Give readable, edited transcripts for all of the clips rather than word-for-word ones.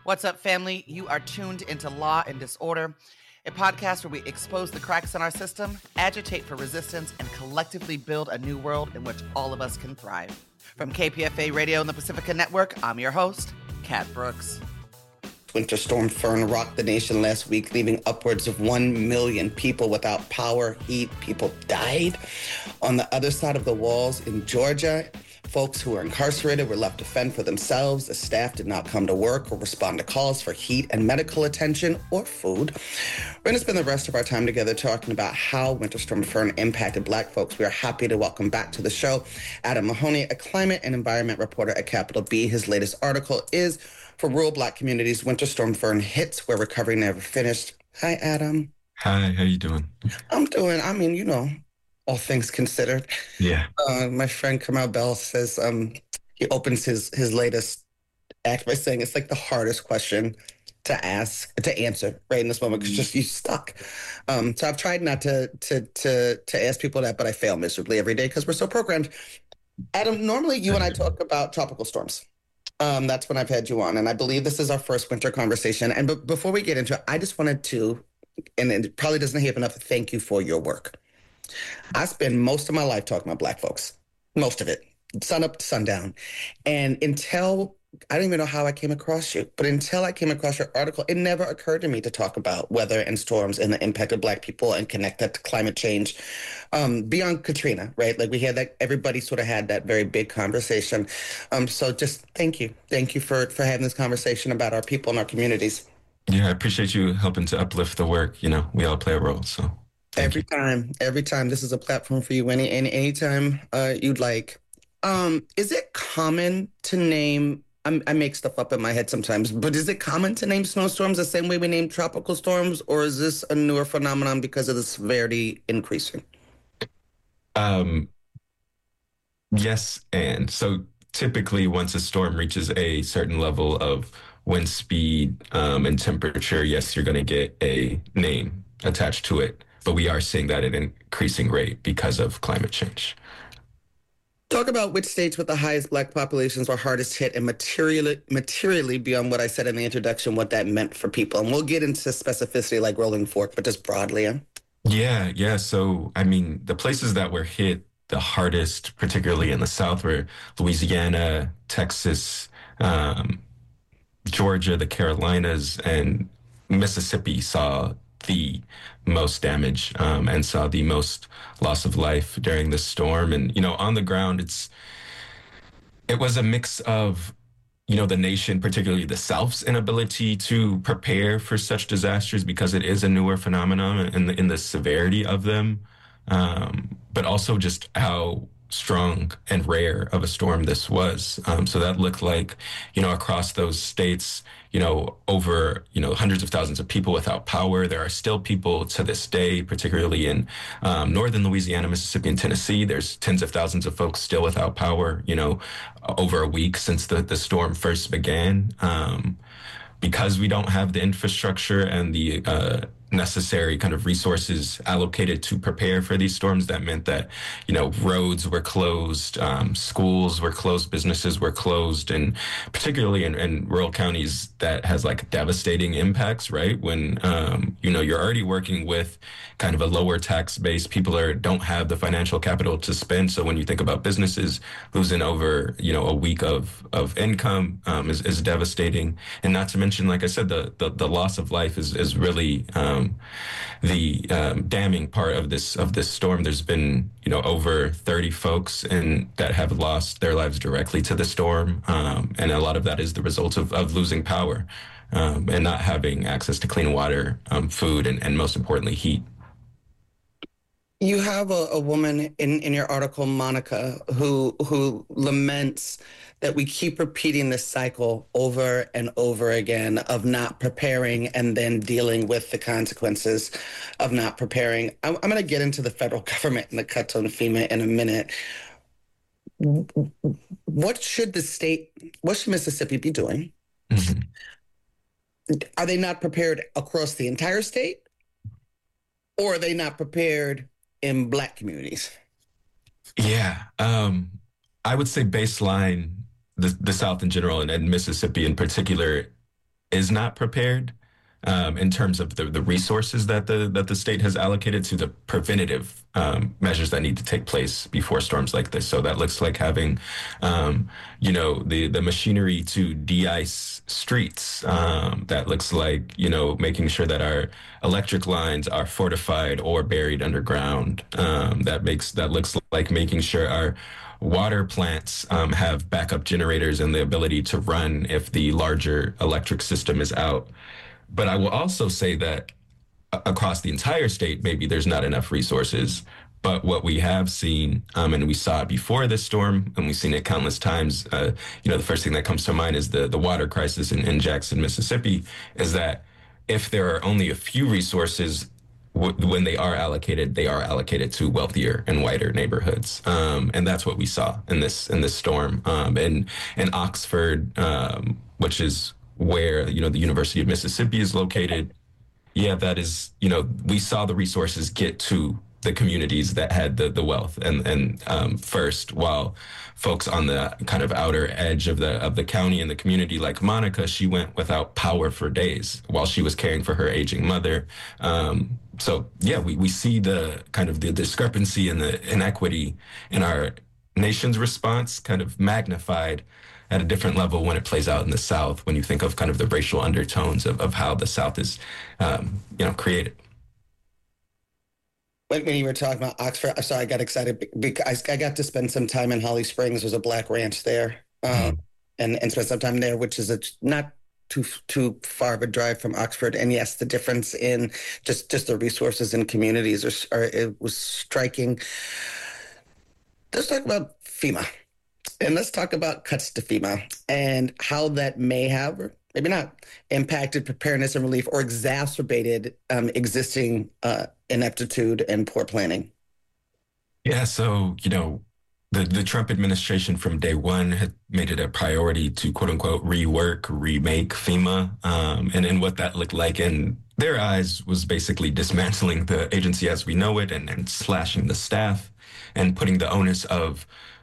What's up, family? You are tuned into Law and Disorder, a podcast where we expose the cracks in our system, agitate for resistance, and collectively build a new world in which all of us can thrive. From KPFA Radio and the Pacifica Network, I'm your host, Kat Brooks. Winter Storm Fern rocked the nation last week, leaving upwards of 1 million people without power, heat. People died. On the other side of the walls in Georgia, folks who were incarcerated were left to fend for themselves. The staff did not come to work or respond to calls for heat and medical attention or food. We're going to spend the rest of our time together talking about how Winter Storm Fern impacted Black folks. We are happy to welcome back to the show Adam Mahoney, a climate and environment reporter at Capital B. His latest article is For Rural Black Communities, Winter Storm Fern Hits Where Recovery Never Finished. Hi, Adam. Hi, how you doing? I'm doing, all things considered. Yeah. My friend Kamal Bell says he opens his latest act by saying it's like the hardest question to answer right in this moment because just you stuck. So I've tried not to ask people that, but I fail miserably every day because we're so programmed. Adam, normally you and I talk about tropical storms. That's when I've had you on, and I believe this is our first winter conversation. And before we get into it, I just wanted to, and it probably doesn't happen enough, to thank you for your work. I spend most of my life talking about Black folks, most of it, sun up to sundown. And I don't even know how I came across you, but until I came across your article, it never occurred to me to talk about weather and storms and the impact of Black people and connect that to climate change beyond Katrina, right? Like we had that, everybody sort of had that very big conversation. So just thank you. Thank you for having this conversation about our people and our communities. Yeah, I appreciate you helping to uplift the work. You know, we all play a role, so. Every time, this is a platform for you. Anytime you'd like. Is it common to name? I make stuff up in my head sometimes, but is it common to name snowstorms the same way we name tropical storms, or is this a newer phenomenon because of the severity increasing? Yes, and so typically once a storm reaches a certain level of wind speed and temperature, yes, you're going to get a name attached to it. But we are seeing that at an increasing rate because of climate change. Talk about which states with the highest Black populations were hardest hit and materially beyond what I said in the introduction, what that meant for people. And we'll get into specificity like Rolling Fork, but just broadly. Yeah. So, the places that were hit the hardest, particularly in the South, were Louisiana, Texas, Georgia, the Carolinas, and Mississippi saw the most damage and saw the most loss of life during the storm. And, on the ground, it was a mix of, the nation, particularly the South's inability to prepare for such disasters because it is a newer phenomenon in the severity of them, but also just how strong and rare of a storm this was. So that looked like, across those states, over, hundreds of thousands of people without power. There are still people to this day, particularly in northern Louisiana, Mississippi, and Tennessee. There's tens of thousands of folks still without power, over a week since the storm first began. Because we don't have the infrastructure and the necessary kind of resources allocated to prepare for these storms, that meant that, roads were closed, schools were closed, businesses were closed, and particularly in rural counties, that has like devastating impacts, right? When, you're already working with kind of a lower tax base, people don't have the financial capital to spend. So when you think about businesses losing over, a week of income is devastating. And not to mention, like I said, the loss of life is really the damning part of this storm. There's been over 30 folks that have lost their lives directly to the storm, and a lot of that is the result of losing power and not having access to clean water, food, and most importantly, heat. You have a woman in your article, Monica, who laments that we keep repeating this cycle over and over again of not preparing and then dealing with the consequences of not preparing. I'm going to get into the federal government and the cuts on FEMA in a minute. What should Mississippi be doing? Mm-hmm. Are they not prepared across the entire state? Or are they not prepared in Black communities? Yeah. I would say baseline, the South in general and Mississippi in particular, is not prepared in terms of the resources that the state has allocated to the preventative measures that need to take place before storms like this. So that looks like having, the machinery to de-ice streets. That looks like, making sure that our electric lines are fortified or buried underground. That looks like making sure our water plants have backup generators and the ability to run if the larger electric system is out. But I will also say that across the entire state, maybe there's not enough resources. But what we have seen, and we saw it before this storm, and we've seen it countless times, the first thing that comes to mind is the water crisis in Jackson, Mississippi, is that if there are only a few resources, when they are allocated to wealthier and whiter neighborhoods, and that's what we saw in this storm. In Oxford, which is where the University of Mississippi is located. Yeah, that is, we saw the resources get to the communities that had the wealth and first, while folks on the kind of outer edge of the county and the community, like Monica, she went without power for days while she was caring for her aging mother. So yeah, we see the kind of the discrepancy and the inequity in our nation's response kind of magnified at a different level when it plays out in the South, when you think of kind of the racial undertones of how the South is, created. When you were talking about Oxford, sorry, I got excited because I got to spend some time in Holly Springs. There's a Black ranch there, and spend some time there, which is not too far of a drive from Oxford. And yes, the difference in just the resources and communities it was striking. Let's talk about FEMA. And let's talk about cuts to FEMA and how that may have, or maybe not, impacted preparedness and relief or exacerbated existing ineptitude and poor planning. Yeah, so, the Trump administration from day one had made it a priority to, quote unquote, rework, remake FEMA. And what that looked like in their eyes was basically dismantling the agency as we know it and slashing the staff and putting the onus of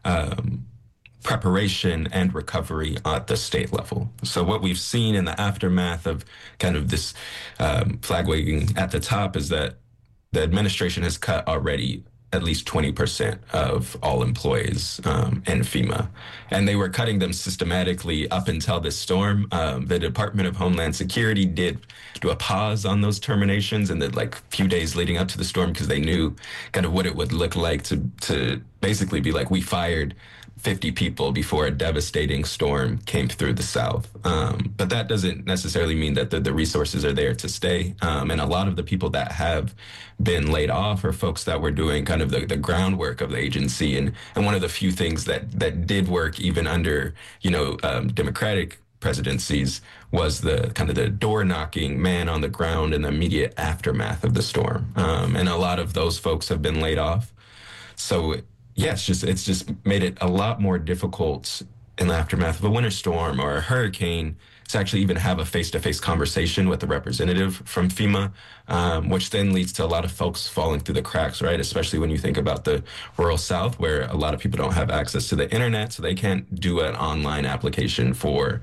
preparation and recovery at the state level. So what we've seen in the aftermath of kind of this flag waving at the top is that the administration has cut already at least 20% of all employees in FEMA. And they were cutting them systematically up until this storm. The Department of Homeland Security did do a pause on those terminations in the few days leading up to the storm because they knew kind of what it would look like to basically be like, we fired 50 people before a devastating storm came through the South. But that doesn't necessarily mean that the resources are there to stay. And a lot of the people that have been laid off are folks that were doing kind of the groundwork of the agency. And one of the few things that did work even under, Democratic presidencies was the kind of the door knocking, man on the ground in the immediate aftermath of the storm. And a lot of those folks have been laid off. So yeah, it's just made it a lot more difficult in the aftermath of a winter storm or a hurricane to actually even have a face-to-face conversation with a representative from FEMA, which then leads to a lot of folks falling through the cracks, right? Especially when you think about the rural South, where a lot of people don't have access to the internet, so they can't do an online application for,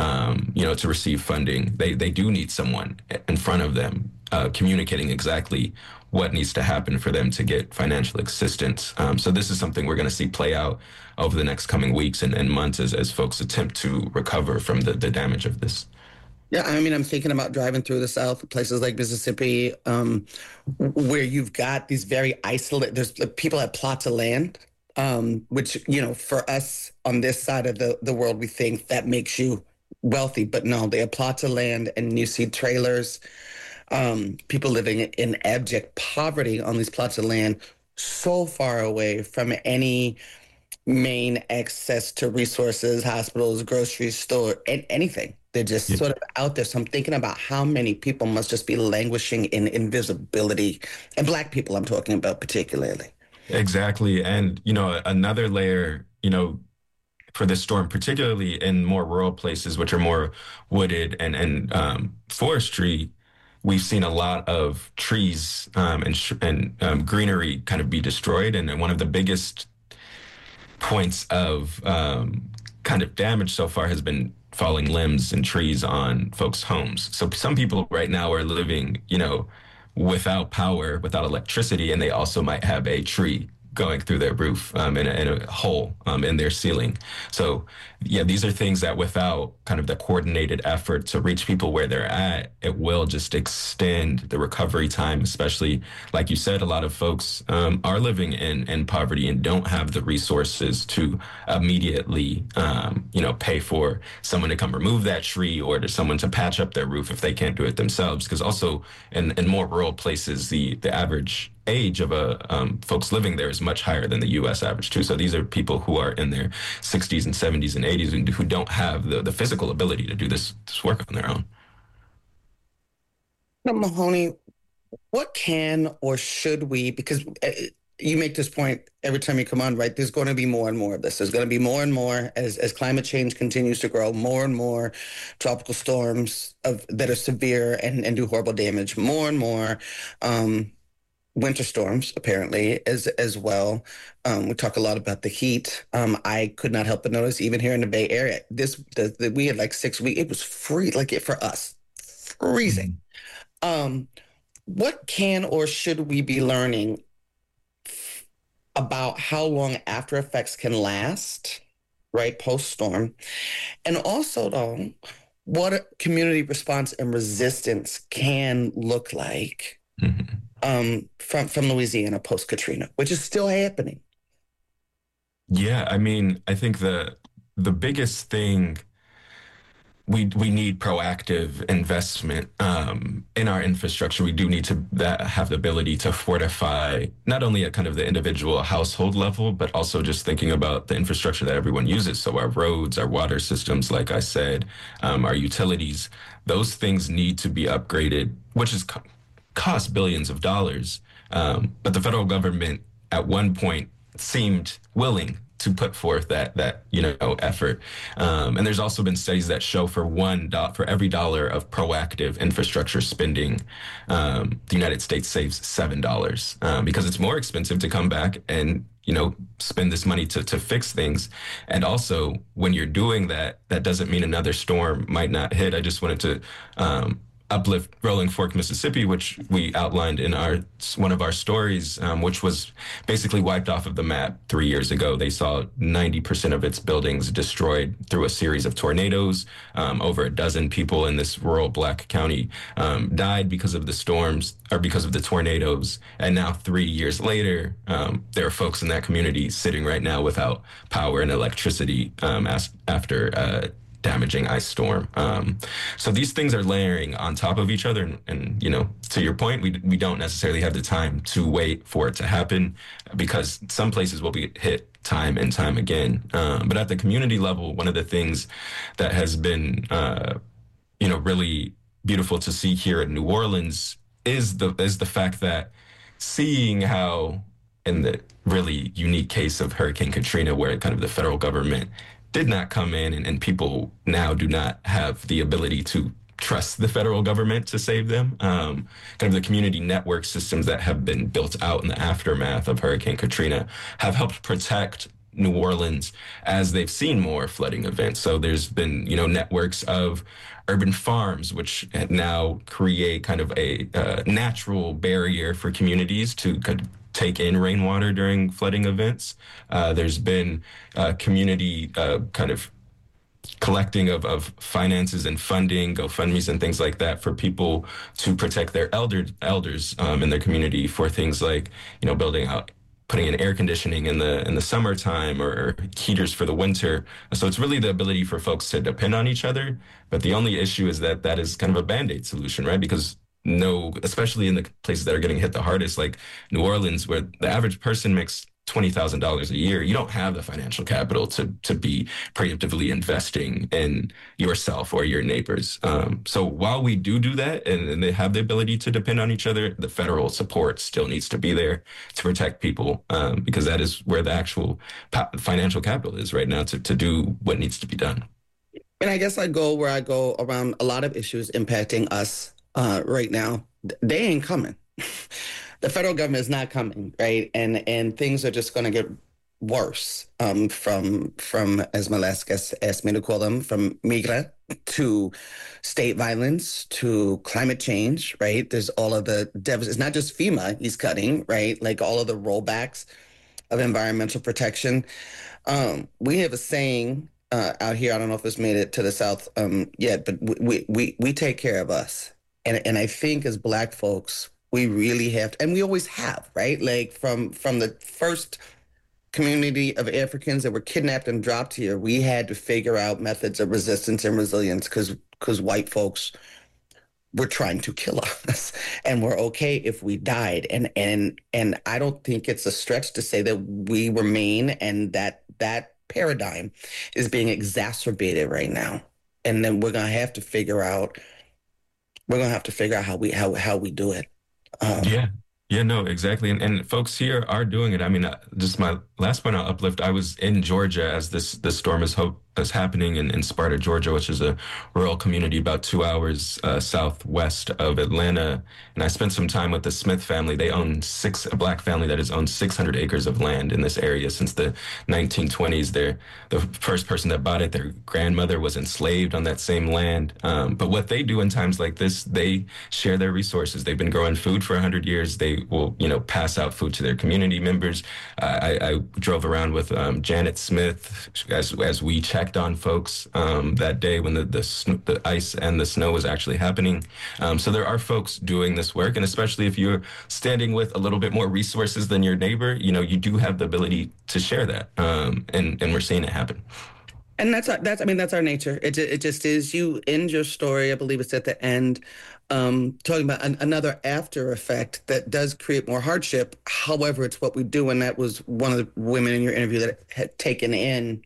to receive funding. They do need someone in front of them communicating exactly what needs to happen for them to get financial assistance. So this is something we're going to see play out over the next coming weeks and months as folks attempt to recover from the damage of this. Yeah, I mean, I'm thinking about driving through the South, places like Mississippi, where you've got these very isolated, there's people have plots of land, which, for us on this side of the world, we think that makes you wealthy, but no, they have plots of land and you see trailers, people living in abject poverty on these plots of land, so far away from any main access to resources, hospitals, grocery store, anything. They're just sort of out there. So I'm thinking about how many people must just be languishing in invisibility, and Black people I'm talking about particularly. Exactly. And, another layer, for this storm, particularly in more rural places, which are more wooded and forestry, we've seen a lot of trees and greenery kind of be destroyed. And one of the biggest points of kind of damage so far has been falling limbs and trees on folks' homes. So some people right now are living, without power, without electricity, and they also might have a tree going through their roof in a hole in their ceiling. So, yeah, these are things that without kind of the coordinated effort to reach people where they're at, it will just extend the recovery time, especially, like you said, a lot of folks are living in poverty and don't have the resources to immediately, pay for someone to come remove that tree or to someone to patch up their roof if they can't do it themselves. Because also in more rural places, the average age of folks living there is much higher than the U.S. average too. So these are people who are in their 60s and 70s and 80s and who don't have the physical ability to do this work on their own. Now, Mahoney, what can or should we, because you make this point every time you come on, right? There's going to be more and more of this. There's going to be more and more as climate change continues to grow, more and more tropical storms that are severe and do horrible damage, more and more winter storms, apparently, as well. We talk a lot about the heat. I could not help but notice, even here in the Bay Area, we had like 6 weeks. It was free, for us, freezing. What can or should we be learning about how long after effects can last, right, post-storm? And also, though, what a community response and resistance can look like from Louisiana post-Katrina, which is still happening. Yeah, I mean, I think the biggest thing, we need proactive investment in our infrastructure. We do need to have the ability to fortify not only at kind of the individual household level, but also just thinking about the infrastructure that everyone uses. So our roads, our water systems, like I said, our utilities, those things need to be upgraded, which is cost billions of dollars. But the federal government at one point seemed willing to put forth that effort. And there's also been studies that show for every dollar of proactive infrastructure spending, the United States saves $7 because it's more expensive to come back and spend this money to fix things. And also, when you're doing that, that doesn't mean another storm might not hit. I just wanted to uplift Rolling Fork, Mississippi, which we outlined in one of our stories, which was basically wiped off of the map 3 years ago. They saw 90% of its buildings destroyed through a series of tornadoes. Over a dozen people in this rural Black county died because of the storms or because of the tornadoes. And now 3 years later, there are folks in that community sitting right now without power and electricity after damaging ice storm. So these things are layering on top of each other. And to your point, we don't necessarily have the time to wait for it to happen because some places will be hit time and time again. But at the community level, one of the things that has been, really beautiful to see here in New Orleans is the fact that seeing how in the really unique case of Hurricane Katrina, where kind of the federal government did not come in and people now do not have the ability to trust the federal government to save them. Kind of the community network systems that have been built out in the aftermath of Hurricane Katrina have helped protect New Orleans as they've seen more flooding events. So there's been, networks of urban farms, which now create kind of a natural barrier for communities to take in rainwater during flooding events. There's been community kind of collecting of finances and funding, GoFundMes and things like that for people to protect their elders in their community for things like, putting in air conditioning in the summertime or heaters for the winter. So it's really the ability for folks to depend on each other. But the only issue is that is kind of a Band-Aid solution, right? Because especially in the places that are getting hit the hardest, like New Orleans, where the average person makes $20,000 a year, you don't have the financial capital to be preemptively investing in yourself or your neighbors. So while we do that and they have the ability to depend on each other, the federal support still needs to be there to protect people because that is where the actual financial capital is right now to do what needs to be done. And I guess I go where I go around a lot of issues impacting us right now. They ain't coming. The federal government is not coming, right? And things are just going to get worse. From as my last guest asked me to call them, from migra to state violence to climate change. Right? There's all of the it's not just FEMA he's cutting. Right? Like all of the rollbacks of environmental protection. We have a saying out here. I don't know if it's made it to the South yet, but we take care of us. And I think as Black folks, we really have to, and we always have, right? Like from the first community of Africans that were kidnapped and dropped here, we had to figure out methods of resistance and resilience because white folks were trying to kill us, and we're okay if we died. And I don't think it's a stretch to say that we remain, and that paradigm is being exacerbated right now. And then we're gonna have to figure out how we do it. Yeah, no, exactly. And folks here are doing it. I mean, just my last point I'll uplift. I was in Georgia as this storm is happening in Sparta, Georgia, which is a rural community about 2 hours southwest of Atlanta. And I spent some time with the Smith family. They own a Black family that has owned 600 acres of land in this area since the 1920s. They're the first person that bought it. Their grandmother was enslaved on that same land. But what they do in times like this, they share their resources. They've been growing food for 100 years. They will, pass out food to their community members. I drove around with Janet Smith as we checked on folks that day when the ice and the snow was actually happening. So there are folks doing this work, and especially if you're standing with a little bit more resources than your neighbor, you do have the ability to share that, and we're seeing it happen. And that's our nature. It just is. You end your story, I believe it's at the end, talking about another after effect that does create more hardship. However, it's what we do, and that was one of the women in your interview that had taken in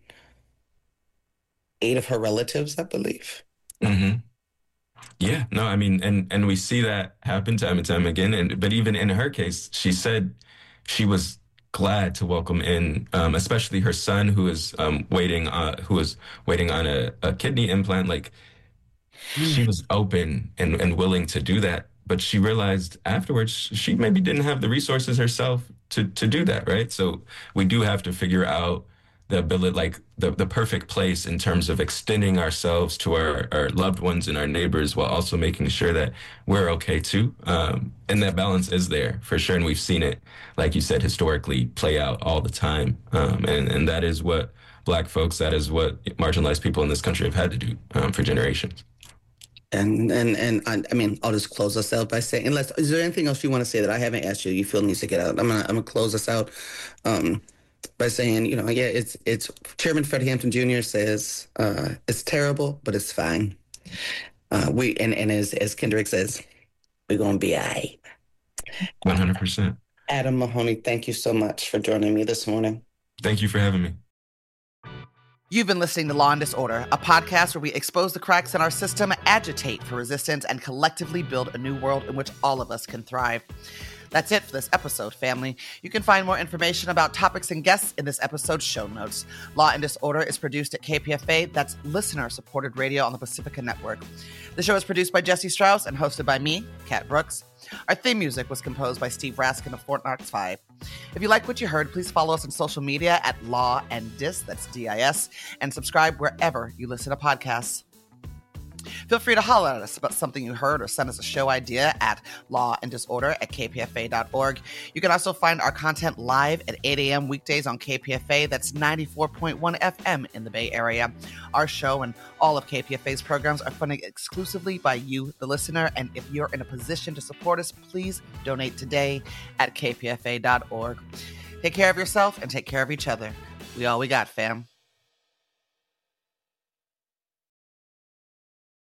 8 of her relatives, I believe. Mm-hmm. Yeah, no, I mean, and we see that happen time and time again. But even in her case, she said she was glad to welcome in, especially her son, who is waiting on a kidney implant. Like, she was open and willing to do that. But she realized afterwards she maybe didn't have the resources herself to do that, right? So we do have to figure out the ability, like the perfect place in terms of extending ourselves to our loved ones and our neighbors while also making sure that we're okay too. And that balance is there for sure. And we've seen it, like you said, historically play out all the time. And that is what Black folks, that is what marginalized people in this country have had to do for generations. And I mean, I'll just close us out by saying, is there anything else you want to say that I haven't asked you feel needs to get out? I'm gonna close us out by saying, it's Chairman Fred Hampton Jr. says, it's terrible, but it's fine. As Kendrick says, we're gonna be all right. 100%. Adam Mahoney, thank you so much for joining me this morning. Thank you for having me. You've been listening to Law and Disorder, a podcast where we expose the cracks in our system, agitate for resistance, and collectively build a new world in which all of us can thrive. That's it for this episode, family. You can find more information about topics and guests in this episode's show notes. Law and Disorder is produced at KPFA. That's listener-supported radio on the Pacifica Network. The show is produced by Jesse Strauss and hosted by me, Kat Brooks. Our theme music was composed by Steve Raskin of Fort Knox 5. If you like what you heard, please follow us on social media at Law and Dis, that's D-I-S, and subscribe wherever you listen to podcasts. Feel free to holler at us about something you heard or send us a show idea at lawanddisorder@kpfa.org. You can also find our content live at 8 a.m. weekdays on KPFA. That's 94.1 FM in the Bay Area. Our show and all of KPFA's programs are funded exclusively by you, the listener. And if you're in a position to support us, please donate today at kpfa.org. Take care of yourself and take care of each other. We all we got, fam.